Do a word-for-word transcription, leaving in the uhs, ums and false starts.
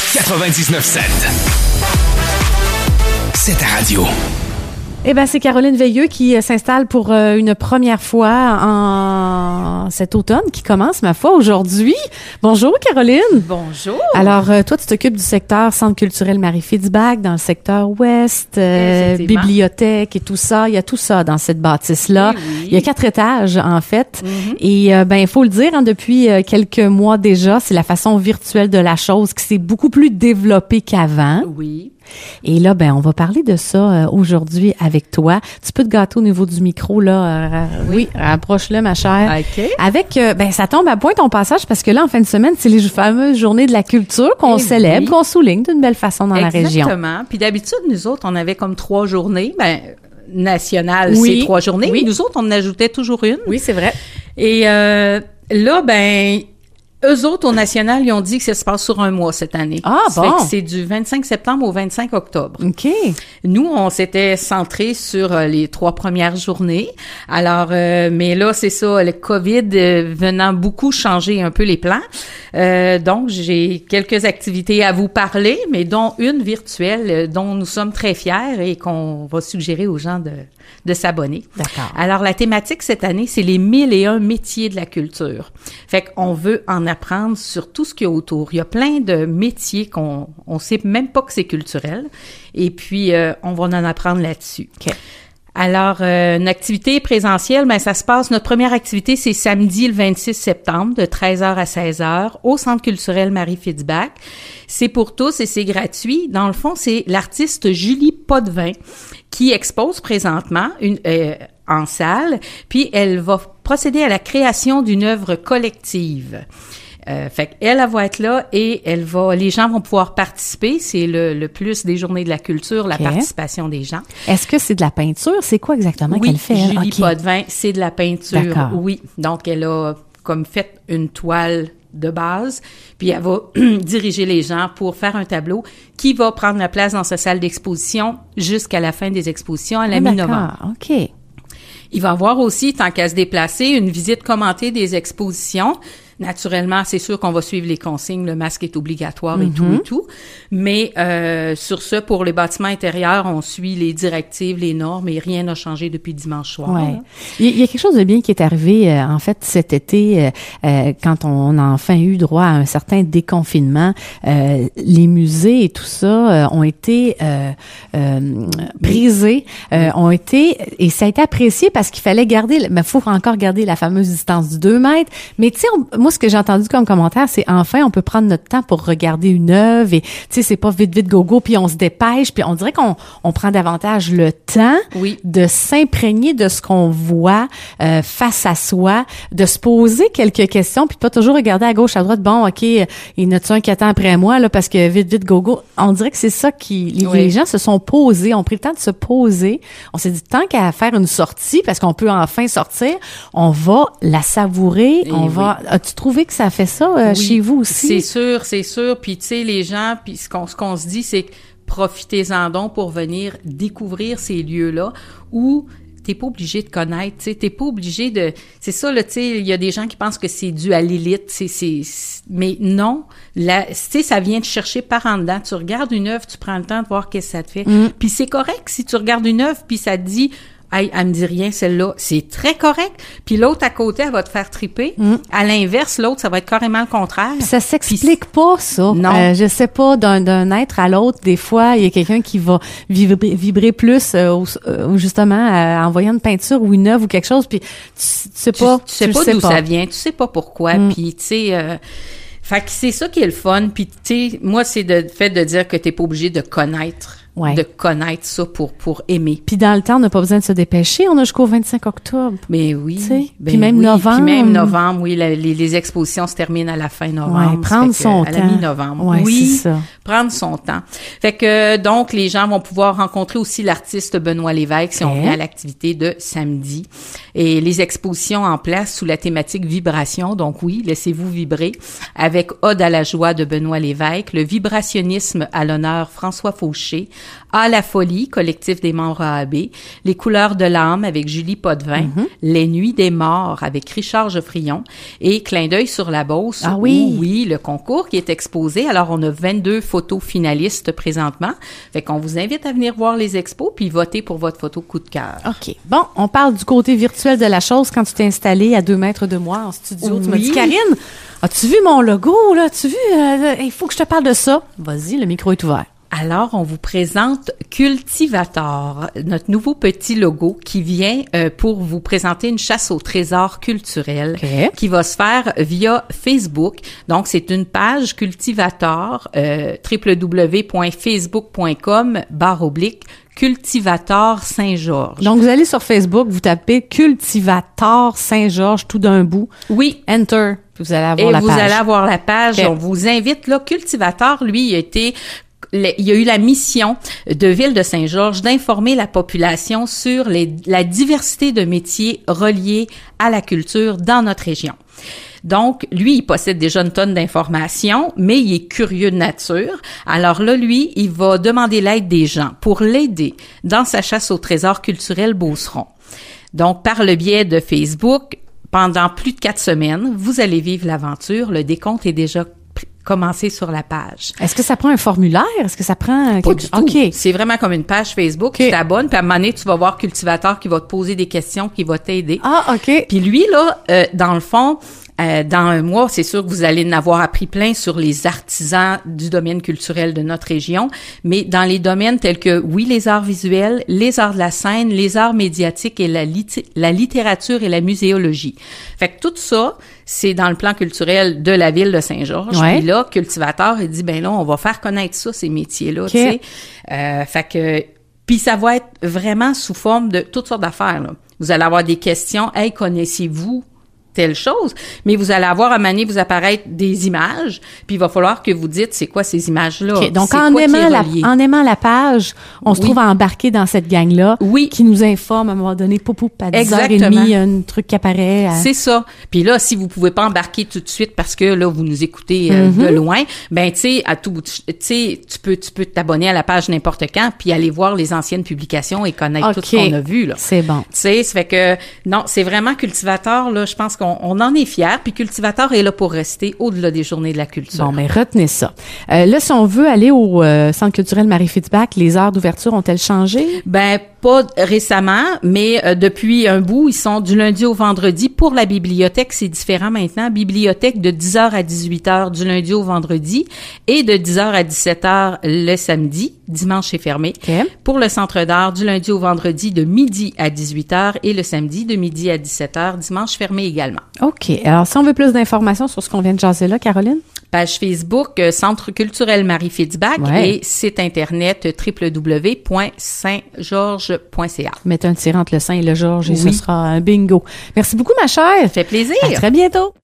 quatre-vingt-dix-neuf sept. C'est ta radio. Eh ben, c'est Caroline Veilleux qui euh, s'installe pour euh, une première fois en cet automne qui commence, ma foi, aujourd'hui. Bonjour, Caroline. Bonjour. Alors, euh, toi, tu t'occupes du secteur Centre culturel Marie-Fitzbach, dans le secteur ouest, euh, bibliothèque et tout ça. Il y a tout ça dans cette bâtisse-là. Oui, oui. Il y a quatre étages, en fait. Mm-hmm. Et, euh, ben, il faut le dire, hein, depuis euh, quelques mois déjà, c'est la façon virtuelle de la chose qui s'est beaucoup plus développée qu'avant. Oui. Et là, ben, on va parler de ça euh, aujourd'hui avec toi. Tu peux te gâter au niveau du micro, là. Euh, oui. oui, rapproche-le, ma chère. OK. Avec, euh, ben, ça tombe à point ton passage parce que là, en fin de semaine, c'est les fameuses journées de la culture qu'on Eh célèbre, oui. qu'on souligne d'une belle façon dans Exactement. la région. Exactement. Puis d'habitude, nous autres, on avait comme trois journées. Ben, nationales, Oui. c'est trois journées. Oui. Mais nous autres, on en ajoutait toujours une. Oui, c'est vrai. Et euh, là, ben... eux autres, au national, ils ont dit que ça se passe sur un mois cette année. Ah, ça bon. fait que c'est du vingt-cinq septembre au vingt-cinq octobre. OK. Nous, on s'était centré sur euh, les trois premières journées. Alors, euh, mais là, c'est ça, le COVID euh, venant beaucoup changer un peu les plans. Euh, donc, j'ai quelques activités à vous parler, mais dont une virtuelle, euh, dont nous sommes très fiers et qu'on va suggérer aux gens de, de s'abonner. D'accord. Alors, la thématique cette année, c'est les mille et un métiers de la culture. Fait qu'on veut en apprendre sur tout ce qu'il y a autour. Il y a plein de métiers qu'on on sait même pas que c'est culturel. Et puis, euh, on va en apprendre là-dessus. OK. Alors, euh, une activité présentielle, ben ça se passe, notre première activité, c'est samedi le vingt-six septembre, de treize heures à seize heures, au Centre culturel Marie-Fitzbach. C'est pour tous et c'est gratuit. Dans le fond, c'est l'artiste Julie Potvin qui expose présentement une... Euh, en salle, puis elle va procéder à la création d'une œuvre collective. Euh, fait qu'elle, elle va être là et elle va, les gens vont pouvoir participer. C'est le, le plus des journées de la culture, la Okay. participation des gens. Est-ce que c'est de la peinture? C'est quoi exactement Oui, qu'elle fait? elle? Julie OK. Potvin, c'est de la peinture. D'accord. Oui, donc elle a comme fait une toile de base, puis elle va diriger les gens pour faire un tableau qui va prendre la place dans sa salle d'exposition jusqu'à la fin des expositions à la Ah, mi-novembre. d'accord. OK. Il va y avoir aussi, tant qu'à se déplacer, une visite commentée des expositions. Naturellement, c'est sûr qu'on va suivre les consignes, le masque est obligatoire et Mm-hmm. tout et tout. Mais euh, sur ce, pour les bâtiments intérieurs, on suit les directives, les normes et rien n'a changé depuis dimanche soir. Ouais. Il y, il y a quelque chose de bien qui est arrivé euh, en fait cet été euh, euh, quand on a enfin eu droit à un certain déconfinement. Euh, les musées et tout ça euh, ont été euh, euh, brisés, euh, ont été et ça a été apprécié parce qu'il fallait garder, mais faut encore garder la fameuse distance du deux mètres. Mais tu sais, moi ce que j'ai entendu comme commentaire, c'est enfin on peut prendre notre temps pour regarder une œuvre et tu sais c'est pas vite vite go go puis on se dépêche puis on dirait qu'on on prend davantage le temps Oui. de s'imprégner de ce qu'on voit euh, face à soi, de se poser quelques questions, puis pas toujours regarder à gauche, à droite. Bon, OK, il y en a-tu un qui attend après moi, là, parce que vite, vite, go, go. On dirait que c'est ça qui... Les, Oui. les gens se sont posés, ont pris le temps de se poser. On s'est dit, tant qu'à faire une sortie, parce qu'on peut enfin sortir, on va la savourer, Et on oui. va... As-tu trouvé que ça fait ça euh, Oui, chez vous aussi? C'est sûr, c'est sûr. Puis tu sais, les gens, puis ce qu'on ce qu'on se dit, c'est que profitez-en donc pour venir découvrir ces lieux-là où t'es pas obligé de connaître, tu sais, t'es pas obligé de... C'est ça, là, tu sais, il y a des gens qui pensent que c'est dû à l'élite, c'est... c'est mais non, la, tu sais, ça vient te chercher par en dedans. Tu regardes une œuvre, tu prends le temps de voir qu'est-ce que ça te fait. Mm. Puis c'est correct si tu regardes une œuvre, puis ça te dit... Hey, elle me dit rien, celle-là. C'est très correct. Puis l'autre à côté, elle va te faire triper. Mm. À l'inverse, l'autre, ça va être carrément le contraire. Puis ça s'explique pas, ça. Non. Euh, je sais pas, d'un, d'un être à l'autre, des fois, il y a quelqu'un qui va vibrer, vibrer plus, euh, ou, euh, justement, euh, en voyant une peinture ou une œuvre ou quelque chose, puis tu, tu sais pas. Tu, tu sais le pas sais d'où pas. ça vient, tu sais pas pourquoi. Mm. Puis, tu sais... Euh, fait que c'est ça qui est le fun. Puis, tu sais, moi, c'est le fait de dire que t'es pas obligé de connaître. Ouais. De connaître ça pour, pour aimer. Puis dans le temps, on n'a pas besoin de se dépêcher. On a jusqu'au vingt-cinq octobre. Mais oui. Tu sais, ben puis même oui, novembre. Puis même novembre, oui. La, les, les expositions se terminent à la fin novembre. Ouais, prendre Ça fait son que, temps. À la mi-novembre. Ouais, oui. c'est ça. Prendre son temps. Fait que, donc, les gens vont pouvoir rencontrer aussi l'artiste Benoît Lévesque si on Okay. vient à l'activité de samedi. Et les expositions en place sous la thématique vibration. Donc, oui, laissez-vous vibrer avec Ode à la joie de Benoît Lévesque, le vibrationnisme à l'honneur François Fauché, À la folie, collectif des membres A A B, Les couleurs de l'âme avec Julie Potvin, Mm-hmm. Les nuits des morts avec Richard Geoffrion et Clin d'œil sur la Beauce. Ah oui. où, oui, le concours qui est exposé. Alors, on a vingt-deux photos finalistes présentement. Fait qu'on vous invite à venir voir les expos puis voter pour votre photo coup de cœur. OK. Bon, on parle du côté virtuel de la chose quand tu t'es installée à deux mètres de moi en studio. Oui. Tu m'as dit, Karine, as-tu vu mon logo, là? As-tu vu? Euh, il faut que je te parle de ça. Vas-y, le micro est ouvert. Alors, on vous présente Cultivator, notre nouveau petit logo qui vient euh, pour vous présenter une chasse au trésor culturel Okay. qui va se faire via Facebook. Donc, c'est une page Cultivator, euh, www.facebook.com barre oblique Cultivator Saint-Georges. Donc, vous allez sur Facebook, vous tapez Cultivator Saint-Georges tout d'un bout. Oui. Enter. Puis vous allez avoir Et la vous page. allez avoir la page. Okay. On vous invite là. Cultivator, lui, il a été il y a eu la mission de Ville de Saint-Georges d'informer la population sur les, la diversité de métiers reliés à la culture dans notre région. Donc, lui, il possède déjà une tonne d'informations, mais il est curieux de nature. Alors là, lui, il va demander l'aide des gens pour l'aider dans sa chasse au trésor culturel Beauceron. Donc, par le biais de Facebook, pendant plus de quatre semaines, vous allez vivre l'aventure. Le décompte est déjà commencer sur la page. Est-ce que ça prend un formulaire? Est-ce que ça prend... Pas du tout. OK. C'est vraiment comme une page Facebook. Okay. Tu t'abonnes, puis à un moment donné, tu vas voir Cultivator qui va te poser des questions, qui va t'aider. Ah, OK. Puis lui, là, euh, dans le fond, euh, dans un mois, c'est sûr que vous allez en avoir appris plein sur les artisans du domaine culturel de notre région, mais dans les domaines tels que, oui, les arts visuels, les arts de la scène, les arts médiatiques et la, lit- la littérature et la muséologie. Fait que tout ça, c'est dans le plan culturel de la ville de Saint-Georges. Ouais. Puis là, Cultivator, il dit, ben là, on va faire connaître ça, ces métiers-là, Okay. tu sais. Euh, fait que, puis ça va être vraiment sous forme de toutes sortes d'affaires, là. Vous allez avoir des questions, hey, connaissez-vous telle chose, mais vous allez avoir à un moment donné vous apparaître des images, puis il va falloir que vous dites c'est quoi ces images-là. Okay. Donc, c'est en quoi qui aimant, est la, relié. en aimant la page, on se Oui. trouve embarqué dans cette gang-là Oui. qui nous informe à un moment donné, pou, pou, à dix heures trente, Exactement. il y a un truc qui apparaît. À... C'est ça. Puis là, si vous pouvez pas embarquer tout de suite parce que là vous nous écoutez euh, Mm-hmm. de loin, ben tu sais à tout, tu sais tu peux tu peux t'abonner à la page n'importe quand puis aller voir les anciennes publications et connaître tout ce OK. qu'on a vu là. C'est bon. Tu sais, ça fait que non, c'est vraiment Cultivator là. Je pense qu'on on en est fiers. Puis Cultivator est là pour rester au-delà des journées de la culture. Bon, mais retenez ça. Euh, là, si on veut aller au euh, Centre culturel Marie-Fitzbach, les heures d'ouverture ont-elles changé? Ben pas récemment, mais euh, depuis un bout, ils sont du lundi au vendredi. Pour la bibliothèque, c'est différent maintenant. Bibliothèque de dix heures à dix-huit heures du lundi au vendredi et de dix heures à dix-sept heures le samedi. Dimanche, c'est fermé. OK. Pour le centre d'art, du lundi au vendredi de midi à dix-huit heures et le samedi de midi à dix-sept heures. Dimanche, fermé également. OK. Alors, si on veut plus d'informations sur ce qu'on vient de jaser là, Caroline? Page Facebook, euh, Centre culturel Marie-Fitzbach Ouais. et site internet w w w point saint georges point c a. Mettez un tirant entre le Saint et le Georges et Oui. ce sera un bingo. Merci beaucoup, ma chère. Ça fait plaisir. À très bientôt.